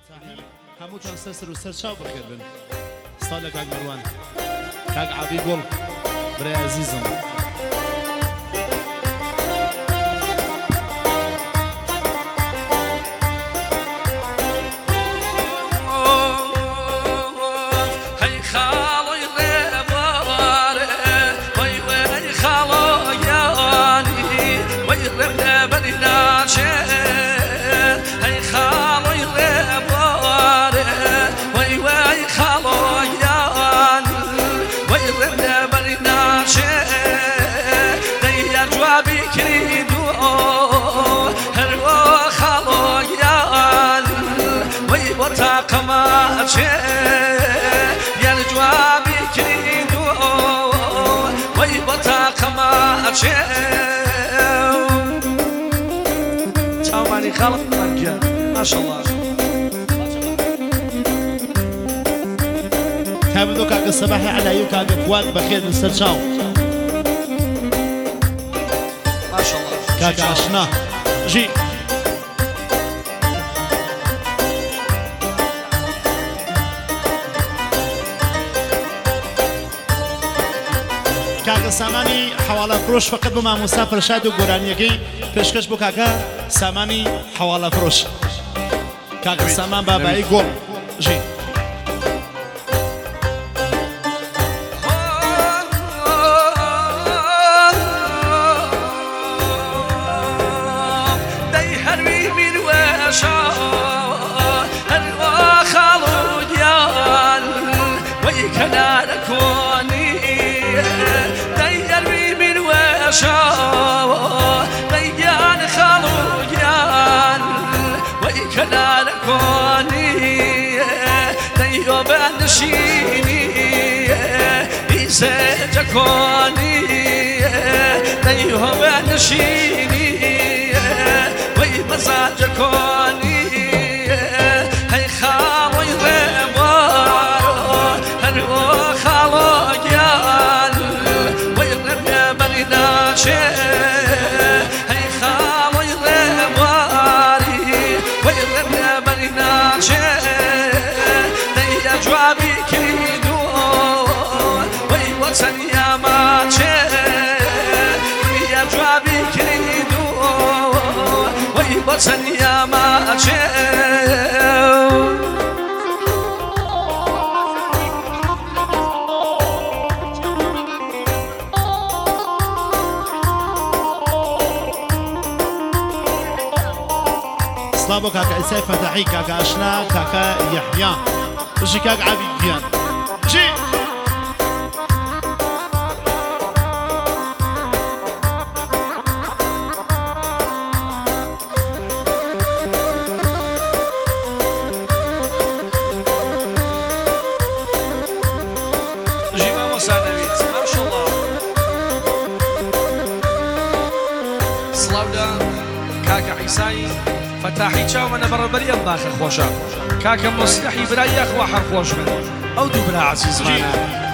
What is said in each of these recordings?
هموتان سر و سر چاو بخیر بن استاله کاک مروان کاک عبی گل برای عزیزم تمامي خلق مجان ما شاء الله تابدو كاك الصباح على يو كاك فواد بخير مستر شاو ما شاء الله كاك عشنا جي کاغ سامانی حواله فروش فقط با ما مسافر شاد و گورانیگی پیشکش بو کاغ سامانی حواله فروش کاغ سامان بابایی گل جی جاكوني دايهم نشيني وي مزاجكوني هي خالو يرمار هلو خالو يال وي رمي بريناشي هي خالو يرماري وي رمي بريناشي دايا جوابي كيدو وطن يا ماتشي يا جوابي كريدو وي وطن يا ماتشي صلابو كاكا عيسى فتحي كاكا اشنا كاكا يحيى وجي كاكا عبيد ديان جي فتاحي تشاو من بربري الله خوشا كاكا مصلحي براي اخو حر خوش من او دو بلا عزيز معنا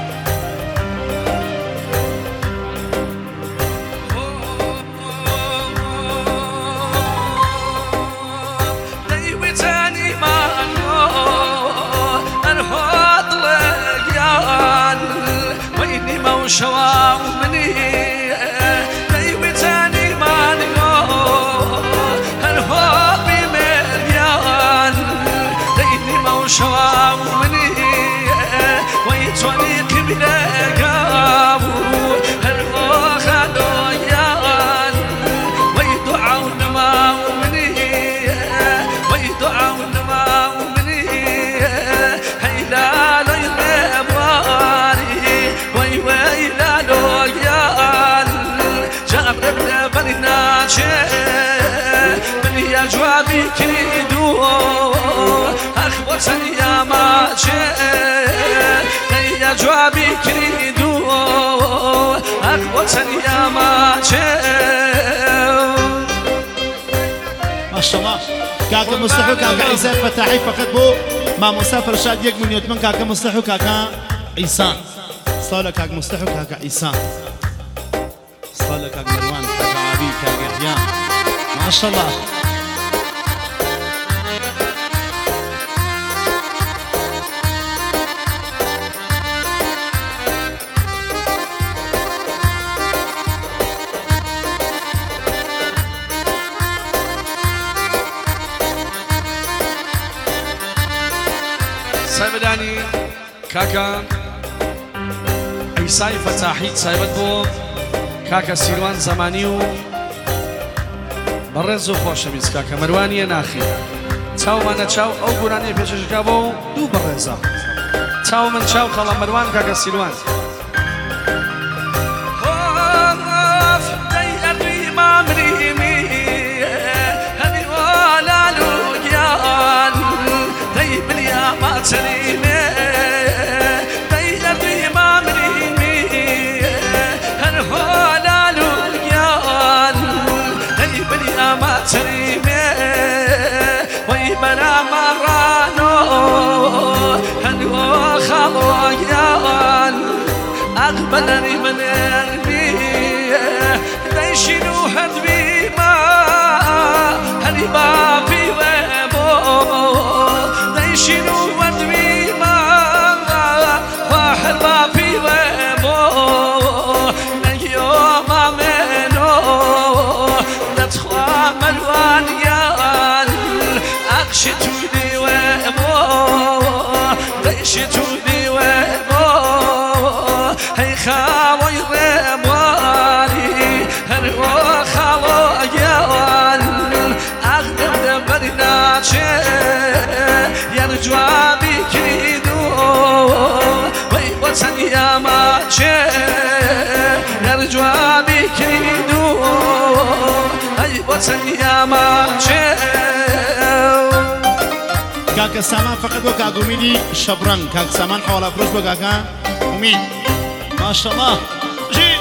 دايوتاني ما الهوض لقيان ويني موشوا مني شواوني ويتوني قبلة قابو هالروخ دويان ويدعون ماوني ويدعون ماوني هيلا لو يغباري ويلا لو يان جابر بني ناشي بني جوابي كريدو وطن يا ماتشي يا جوابي كريدو وطن يا ماتشي ما شاء الله كاكا مصلحو كاكا عيسى فتحي فقط بو ما مسافر شاد يك من يتمن كاكا مصلحو كاكا عيسى صالة كاكا مصلحو كاكا عيسى صالة كاكا مروان كاكا عبي كاكا يحيى ما شاء الله سایبەدانی کاکە ئەیسای فەتاحی سایبەت بۆ کاکە سیروان زەمانی و بەڕێز و خۆشەویست کاکە مەروانیە ناخی چاومانە چاو ئەو گورانەی پێشەشەکە بۆ و دوو بەڕێزە چاو من چاو خەڵە مەروان کاکە سیروان أقبلني من قلبي ديشنو هدبي ما هني بابي ومو ديشنو هدبي ما واحد بابي ومو اليوم منو نتخوى ملوان يال أقشتوني ومو ديشتوني ومو هي خاوي رمواني هرو خاويان أخدم دبرناچه يرجوا بكيدو وي وطن يا ماچه يرجوا بكيدو وي وطن يا ماچه كاكا سامان فقط بو كاكا أميدي شبران كاكا سامان حوالا فروش بو كاكا أميد ما شاء الله جي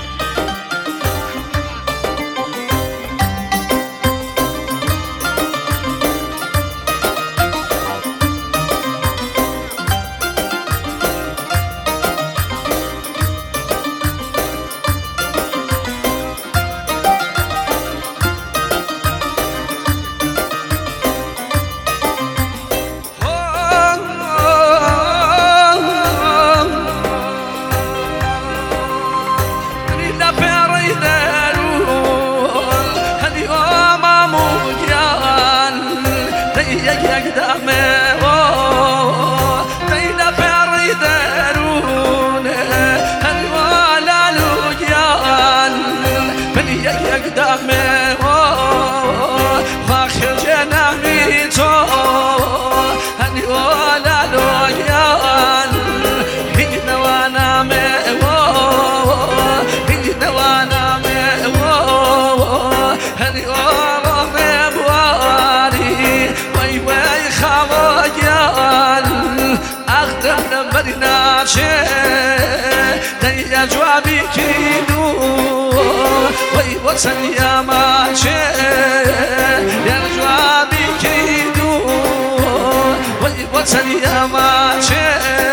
دي جوابي كيدو وي وطن يا ماچه يا جوابي كيدو وي وطن يا ماچه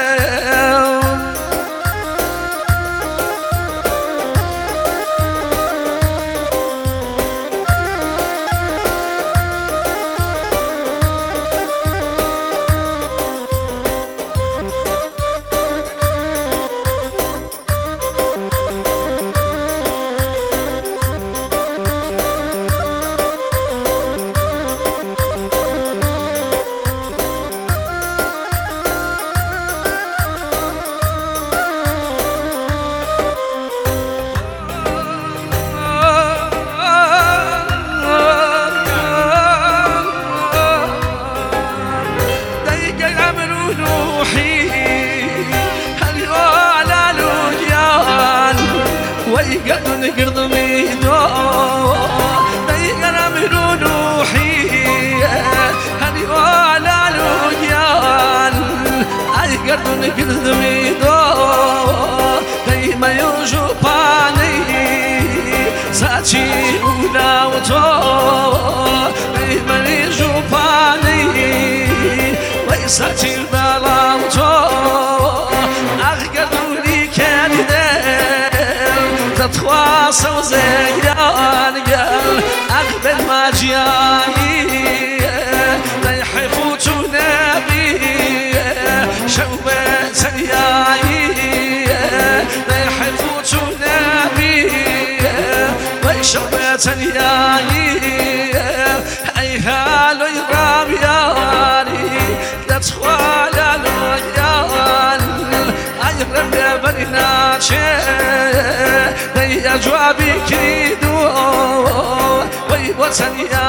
ويقدن قرضمي دو ديقنا منو نوحي هني ولا لويان اي قدن قرضمي دو ديما يوجو باني ساتي ولا وتو ديما يوجو باني ويساتي ولا وتو اغقدوني كان تتواصل زيان قال أقبل ما جاي لا يحفوت نبي شوبة ياي لا يحفوت نبي وشوبة ياي أي هالو يرام ياري لا تخوال چه دی جوابی کردو وی وطن یا